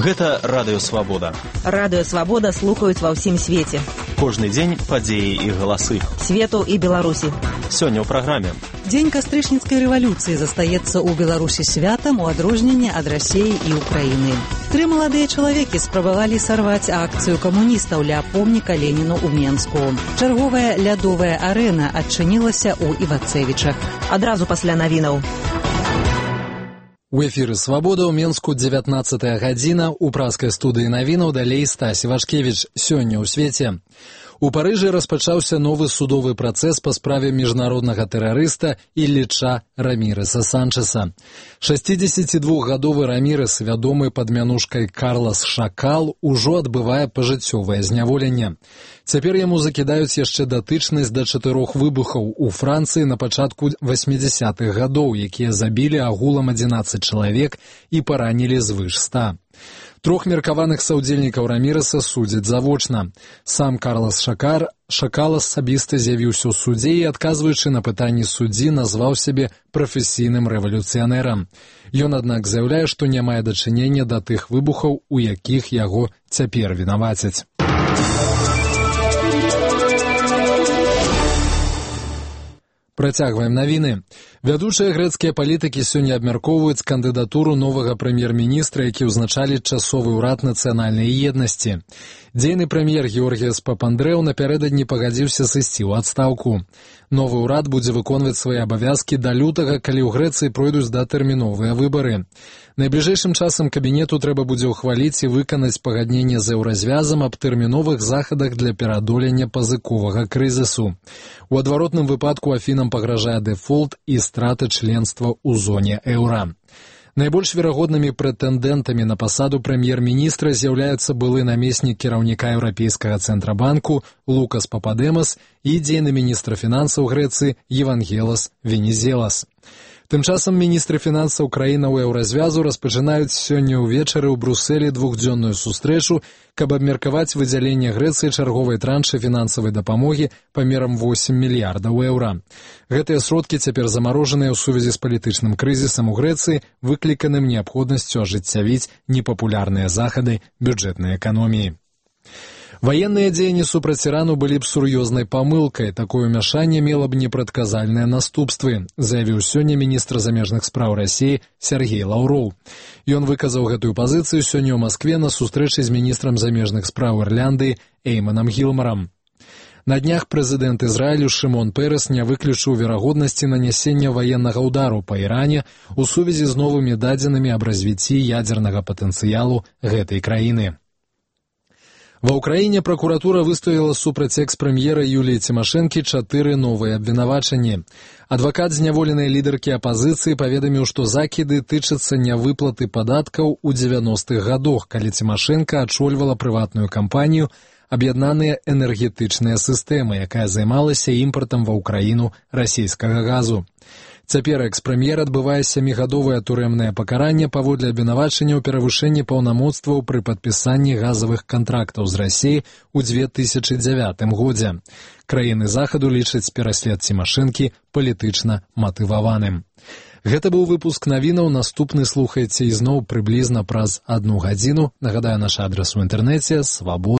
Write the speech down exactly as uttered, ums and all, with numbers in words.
Гэта Радыё Свабода. Радыё Свабода слухаюць ва ўсім свеце. Кожны дзень падзеі і галасы. Свету і Беларусі. Сёння ў праграме. Дзень кастрычніцкай рэвалюцыі застаецца ў Беларусі святам у адрозненне ад Расіі і Украіны. Тры маладыя чалавекі спрабавалі сарваць акцыю камуністаў ля помніка Леніну ў Менску. Чарговая лядовая арэна адчынілася ў Івацэвічах. Адразу пасля навінаў. У эфіры «Свабода» ў Менску дзевятнаццатая гадзіна. У праскай студыі навінаў далей Стась Івашкевіч. Сёння ў свеце. У Парыжы распачаўся новы судовы працэс па справе міжнароднага тэрарыста Ілліча Рамірэса Санчэса. шасцідзесятідвухгадовы Рамірэс, вядомы пад мянушкай Карлас Шакал, ужо адбывае пажыццёвае зняволенне. Цяпер яму закідаюць яшчэ датычнасць да чатырох выбухаў у Францыі на пачатку васьмідзясятых гадоў, якія забілі агулам адзінаццаць чалавек і паранілі звыш ста. Трох меркаваных саўдзельнікаў Рамірэса судзяць завочна. Сам Карлас Шакар Шакал асабіста з'явіўся ў судзе і, адказваючы на пытанні суддзі, назваў сябе прафесійным рэвалюцыянерам. Ён, аднак, заяўляе, што не мае дачынення да тых выбухаў, у якіх яго цяпер вінавацяць. Працягваем навіны. Вядучыя грэцкія палітыкі сёння абмяркоўваюць кандыдатуру новага прэм'ер-міністра, які ўзначаліць часовы ўрад нацыянальнай еднасці. Дзейны прэм'ер Георгіяс Папандрэў напярэдадні пагадзіўся сысці ў адстаўку. Новы ўрад будзе выконваць свае абавязкі да лютага, калі ў Грэцыі пройдуць датэрміновыя выбары. Найбліжэйшым часам кабінету трэба будзе ўхваліць і выканаць пагадненне з еўразвязам аб тэрміновых захадах для пераадолення пазыковага крызісу. У адваротным выпадку Афінам пагражае дэфолт і страта членства ў зоне еўра. Найбольш верагоднымі прэтэндэнтамі на пасаду прэм'ер-міністра з'яўляецца былы намеснік кіраўніка Еўрапейскага цэнтрабанку Лукас Пападэмас і дзейны міністр фінансаў Грэцыі Евангелас Венізелас. Тым часам міністры фінансаў краінаў еўразвязу распачынаюць сёння ўвечары ў Брусэлі двухдзённую сустрэчу, каб абмеркаваць выдзяленне Грэцыі чарговай траншы фінансавай дапамогі памерам восем мільярдаў еўра. Гэтыя сродкі цяпер замарожаныя ў сувязі з палітычным крызісам у Грэцыі, выкліканым неабходнасцю ажыццявіць непапулярныя захады бюджэтнай эканоміі. Ваенныя дзеянні супраць Ірану былі б сур'ёзнай памылкай. Такое ўмяшанне мела б непрадказальныя наступствы, заявіў сёння міністр замежных спраў Расіі Сергей Лаўроў. Ён выказаў гэтую пазіцыю сёння ў Маскве на сустрэчы з міністрам замежных спраў Ірландыі Эйманам Гілмарам. На днях прэзідэнт Ізраілю Шымон Пэрэс не выключыў верагоднасці нанясення ваеннага ўдару па Іране ў сувязі з новымі дадзенымі аб развіцці ядзернага патэнцыялу гэтай краіны. Ва ўкраіне пракуратура выставіла супраць экс-прэм'ера Юліі Цімашэнкі чатыры новыя абвінавачанні. Адвакат зняволенай лідаркі апазіцыі паведаміў, што закіды тычацца нявыплаты падаткаў у дзевяностых гадах, калі Цімашэнка ачольвала прыватную кампанію «Аб'яднаныя энергетычныя сістэмы», якая займалася імпартам ва ўкраіну расійскага газу. Цяпер экс-прэм'ер адбывае сямігадовае турэмнае пакаранне паводле абвінавачання ў перавышэнні паўнамоцтваў пры падпісанні газавых кантрактаў з Расіяй у дзве тысячы дзявятым годзе. Краіны захаду лічаць пераслед Цімашэнкі палітычна матываваным. Гэта быў выпуск навінаў. Наступны слухайце ізноў прыблізна праз адну гадзіну. Нагадаю, наш адрас у інтэрнэце свабода.